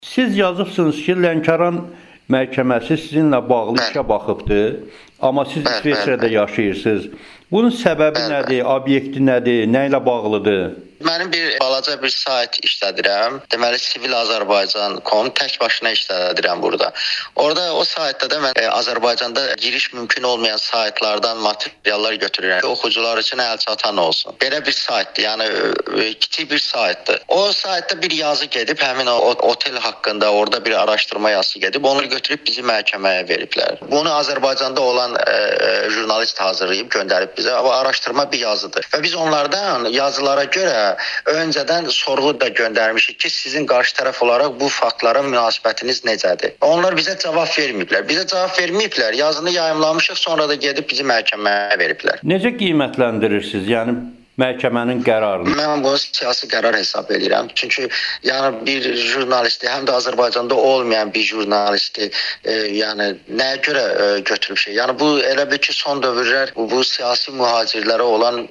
Siz yazıbsınız ki, Lənkəran məhkəməsi sizinlə bağlı Bəli, işə baxıbdır, amma siz bəli, bəli, İsveçrədə bəli, yaşayırsınız. Bunun səbəbi bəli, bəli. nədir, obyekti nədir, nə ilə bağlıdır? Mənim bir balaca bir sayt işlədirəm. Deməli Sivil Azərbaycan.com tək başına işlədirəm burada. Orada o saytda da mən Azərbaycanda giriş mümkün olmayan saytlardan materiallar götürürəm ki, oxucular üçün əlçatan olsun. Belə bir saytdır. Yəni kiçik bir saytdır. O saytda bir yazı gedib həmin o otel haqqında orada bir araşdırma yazısı gedib, onu götürüb bizi məhkəməyə veriblər. Bunu Azərbaycanda olan jurnalist hazırlayıb göndərib bizə. Amma araşdırma bir yazıdır. Və biz onlardan yazılara görə öncədən sorğu da göndərmişik ki, sizin qarşı tərəf olaraq bu faktlara münasibətiniz necədir? Onlar bizə cavab verməyiblər. Bizə cavab verməyiblər. Yazını yayımlamışıq, sonra da gedib bizi məhkəməyə veriblər. Necə qiymətləndirirsiniz? Yəni məhkəmənin qərarını? Mən bunu siyasi qərar hesab edirəm. Çünki yəni bir jurnalisti, həm də Azərbaycanda olmayan bir jurnalisti yəni nəyə görə götürüb şey? Yəni bu elə bir ki, son dövrlər bu siyasi mühacirlərə olan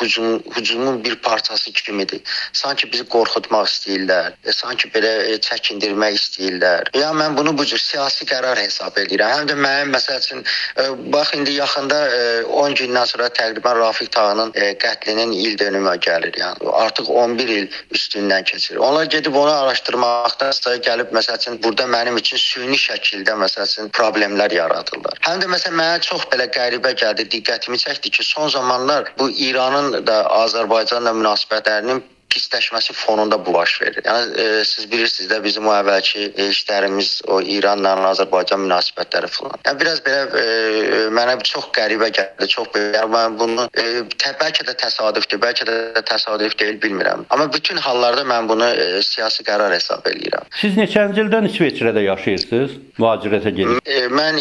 hücumun bir parçası kimidir. Sanki bizi qorxutmaq istəyirlər, sanki belə çəkindirmək istəyirlər. Yəni mən bunu bu cür siyasi qərar hesab edirəm. Həm də mənim məsəl üçün bax indi yaxında 10 gündən sonra təqribən Rafiq Tağının qətlinin il dönümü gəlir. Yəni artıq 11 il üstündən keçir. Onlar gedib onu araşdırmaqdansa gəlib məsəl üçün burada mənim üçün süni şəkildə məsəl üçün problemlər yaradırlar. Həm də məsələn mənə çox belə qəribə gəldi, diqqətimi çəkdi ki, son zamanlar bu İranın da Azərbaycanla münasibətlərinin pisləşməsi fonunda bu baş verir. Yəni siz bilirsiniz də bizim o əvvəlki işlərimiz o İranla Azərbaycan münasibətləri falan. Yəni biraz belə mənə çox qəribə gəldi. Çox belə mən bunu bəlkə də təsadüfdür, bəlkə də təsadüf deyil, bilmirəm. Amma bütün hallarda mən bunu siyasi qərar hesab edirəm. Siz neçənci ildən İsveçrədə yaşayırsınız? Mühacirətə gedib. Mən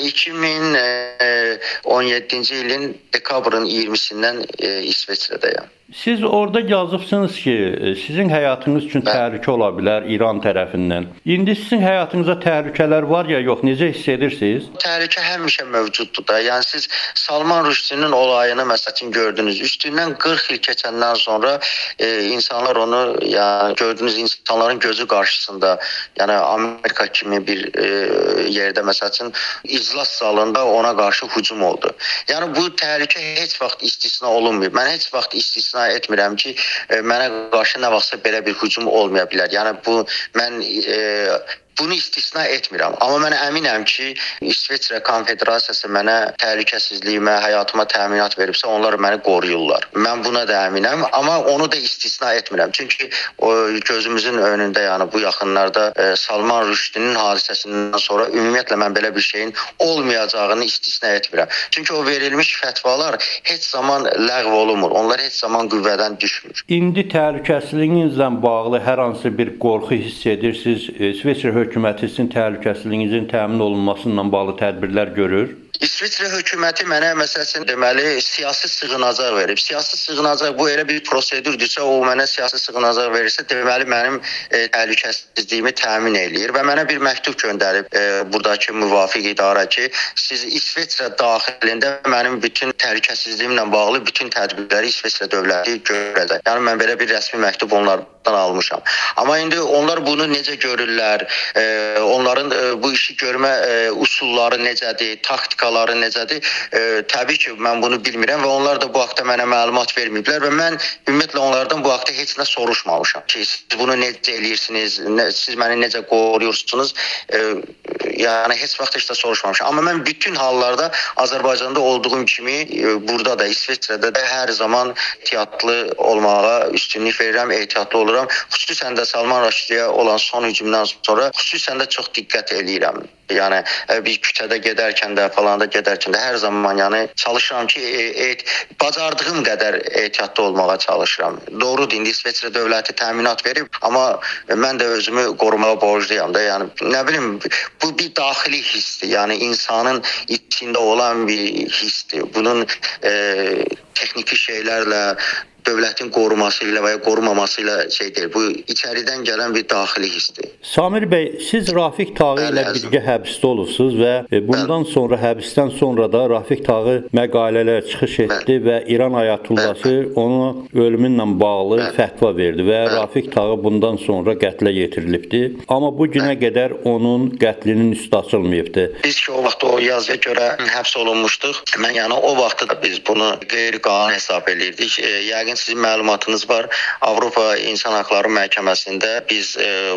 2017-ci ilin dekabrın 20-sindən İsveçrədəyəm. Siz orada yazıbsınız ki, sizin həyatınız üçün təhlükə ola bilər İran tərəfindən. İndi sizin həyatınızda təhlükələr var ya yox, necə hiss edirsiniz? Təhlükə həmişə mövcuddur da. Yəni siz Salman Rushdinin olayını məsələn gördünüz. Üstündən 40 il keçəndən sonra insanlar onu, yəni gördüyünüz insanların gözü qarşısında, yəni Amerika kimi bir yerdə məsələn iclas zalında ona qarşı hücum oldu. Yəni bu təhlükə heç vaxt istisna olunmayıb. Mən heç vaxt istisna etmirəm ki, mənə qarşı nə vaxtsa belə bir hücum olmaya bilər. Yəni mən bunu istisna etmirəm. Amma mən əminəm ki, İsveçrə Konfederasiyası mənə təhlükəsizliyimə, həyatıma təminat veribsə, onlar məni qoruyurlar. Mən buna da əminəm, amma onu da istisna etmirəm. Çünki gözümüzün önündə, yəni bu yaxınlarda Salman Rushdinin hadisəsindən sonra ümumiyyətlə mən belə bir şeyin olmayacağını istisna etmirəm. Çünki o verilmiş fətvalar heç zaman ləğv olunmur. Onlar heç zaman qüvvədən düşmür. İndi təhlükəsizliyinizlə bağlı hər hansı bir qorxu hiss edirsiniz? İsveçrə hökuməti sizin təhlükəsizliyinizin təmin olunması ilə bağlı tədbirlər görür? İsveçrə hökuməti mənə məsələn deməli siyasi sığınacaq verib. Siyasi sığınacaq bu elə bir prosedurdursa, o mənə siyasi sığınacaq verirsə, deməli mənim təhlükəsizliyimi təmin eləyir və mənə bir məktub göndərib buradakı müvafiq idarə ki, siz İsveçrə daxilində mənim bütün təhlükəsizliyimlə bağlı bütün tədbirləri İsveçrə dövləti görəcək. Yəni mən belə bir rəsmi məktub onlardan almışam. Amma indi onlar bunu necə görürlər? Onların bu işi görmə usulları necədir? Taktikaları necədir? Təbii ki, mən bunu bilmirəm və onlar da bu haqda mənə məlumat verməyiblər və mən ümumiyyətlə onlardan bu haqda heç nə soruşmamışam. Ki, siz bunu necə eləyirsiniz? Siz məni necə qoruyursunuz? Yəni heç vaxt heç də soruşmamışam. Amma mən bütün hallarda Azərbaycanda olduğum kimi burada da İsveçrədə də hər zaman ehtiyatlı olmağa üstünlük verirəm, ehtiyatlı oluram. Xüsusən də Salman Rushdyə olan son hücumdan sonra xüsusən də çox diqqət eləyirəm. Yəni bir küçədə gedərkən də falan da gedərkən də hər zaman yəni çalışıram ki, bacardığım qədər ehtiyatlı olmağa çalışıram. Doğrudur, indi İsveçrə dövləti təminat verib, amma mən də özümü qorumağa borcluyam da. Yəni nə bilim, bu bir daxili hissdir. Yəni insanın içində olan bir hissdir. Bunun texniki şeylərlə dövlətin qoruması ilə və ya qorumaması ilə şey deyil. Bu içəridən gələn bir daxili hissdir. Samir bəy, siz Rafiq Tağı ilə birgə həbsdə olubsuz və bundan sonra həbsdən sonra da Rafiq Tağı məqalələr çıxış etdi və İran ayatullası onu ölümünlə bağlı fətva verdi və Rafiq Tağı bundan sonra qətlə yetirilibdi. Amma bu günə qədər onun qətlinin üstü açılmayıbdı. Biz ki o vaxt o yazıya görə həbs olunmuşduq. Mən yəni o vaxtı da biz bunu qeyri-qanuni hesab edirdik. Yəqin sizin məlumatınız var. Avropa İnsan Haqları Məhkəməsində biz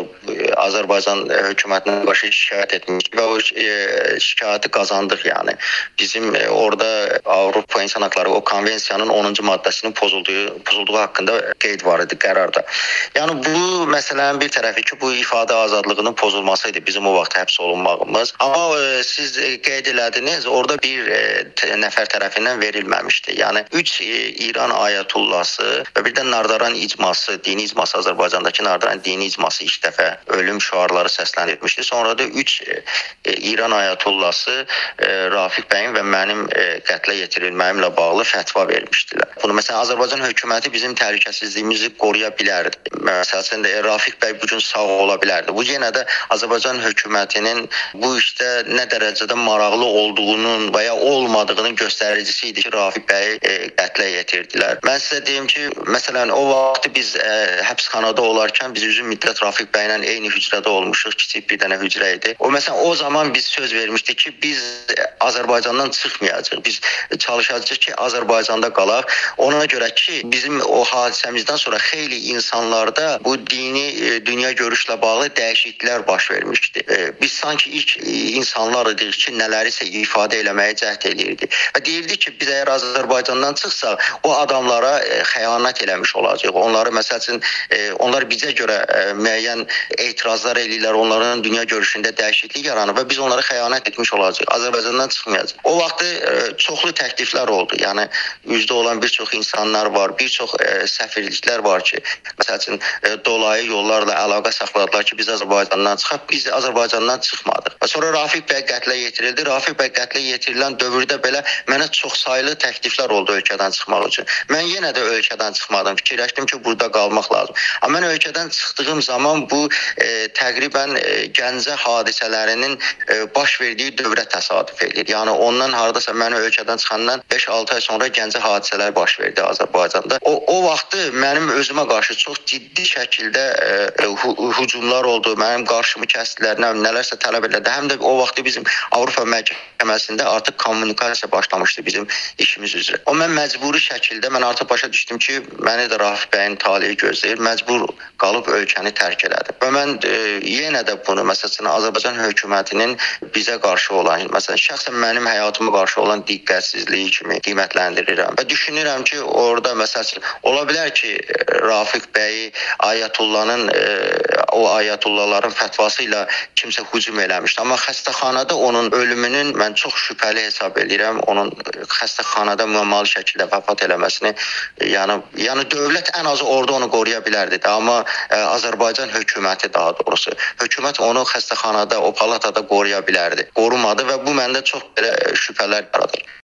Azərbaycan hökumətinə qarşı şikayət etmişdik və o şikayəti qazandıq. Yəni bizim orada Avropa İnsan Haqları o konvensiyanın 10-cu maddəsinin pozulduğu haqqında qeyd var idi qərarda. Yəni bu məsələnin bir tərəfi ki, bu ifadə azadlığının pozulması idi bizim o vaxt həbs olunmağımız. Amma siz qeyd elədiniz, orada bir nəfər tərəfindən verilməmişdi. Yəni 3 İran ayatullası və bir də Nardaran icması, dini icması, Azərbaycandakı Nardaran dini icması ilk dəfə ölüm şüarları səsləndirmişdi. Sonra da 3 İran ayatullası Rafiq bəyin və mənim qətlə yetirilməyimlə bağlı fətva vermişdilər. Bunu məsələn Azərbaycan hökuməti bizim təhlükəsizliyimizi qoruya bilərdi. Məsələn Rafiq bəy bu gün sağ ola bilərdi. Bu yenə də Azərbaycan hökumətinin bu işdə nə dərəcədə maraqlı olduğunun və ya olmadığının göstəricisi idi ki, Rafiq bəyi qətlə yetirdilər. Mən sizə deyim ki, məsələn o vaxt biz həbsxanada olarkən biz uzun müddət Rafiq bəylə eyni hücrədə olmuşuq. Kiçik bir dənə hücrə idi. O məsələn o zaman biz söz vermişdik ki, biz Azərbaycandan çıxmayacağıq. Biz çalışacağıq ki, Azərbaycanda qalaq. Ona görə ki, bizim o hadisəmizdən sonra xeyli insanlarda bu dini dünya görüşlə bağlı dəyişikliklər baş vermişdi. Biz sanki ilk insanlar idik ki, nələrisə ifadə eləməyə cəhd edirdi. Və deyirdi ki, biz əgər Azərbaycandan çıxsaq, o adamlara xəyanət eləmiş olacaq. Onları məsəl üçün onlar bizə görə müəyyən etirazlar eləyirlər, onların dünya görüşündə dəyişiklik yaranır və biz onlara xəyanət etmiş olacaq. Azərbaycandan çıxmayacaq. O vaxtı çoxlu təkliflər oldu. Yəni üzdə olan bir çox insanlar var, bir çox səfirliklər var ki, məsəl üçün dolayı yollarla əlaqə saxladılar ki, biz Azərbaycandan çıxaq. Biz Azərbaycandan çıxmadıq. Və sonra Rafiq bəy qətlə yetirildi. Rafiq bəy qətlə yetirilən dövrdə belə mənə çoxsaylı təkliflər oldu ölkədən çıxmaq üçün. Mən yenə də ölkədən çıxmadım. Fikirləşdim ki, burada qalmaq lazım. Amma mən ölkədən çıxdığım zaman bu təqribən Gəncə hadisələrinin baş verdiyi dövrə təsadüf edir. Yəni ondan hardasa mən ölkədən çıxandan 5-6 ay sonra Gəncə hadisələr baş verdi Azərbaycanda. O vaxtı mənim özümə qarşı çox ciddi şəkildə hücumlar oldu. Mənim qarşımı kəsdilər, nələrsə tələb etdilər. Həm də o vaxtı bizim Avropa məhkəməsində artıq kommunikasiya başlamışdı bizim işimiz üzrə. O mən məcburi şəkildə mən artıq başa düşdüm ki, məni də Rafiq bəyin taleyi gözləyir. Məcbur qalıb ölkəni tərk elədim. Və mən yenə də bunu məsələn Azərbaycan hökumətinin bizə qarşı olan, məsələn şəxsən mənim həyatıma qarşı olan diqqətsizliyi kimi qiymətləndirirəm. Və düşünürəm ki, orada məsələn ola bilər ki, Rafiq bəyi ayatullanın o ayatullaların fətvası ilə kimsə hücum eləmişdi. Amma xəstəxanada onun ölümünün mən çox şübhəli hesab edirəm. Onun xəstəxanada müəmmalı şəkildə vəfat eləməsini, yəni dövlət ən azı orada onu qoruya bilərdi. Amma Azərbaycan hökuməti daha doğrusu, hökumət onu xəstəxanada, o palatada qoruya bilərdi. Qorumadı və bu məndə çox belə şübhələr yaradır.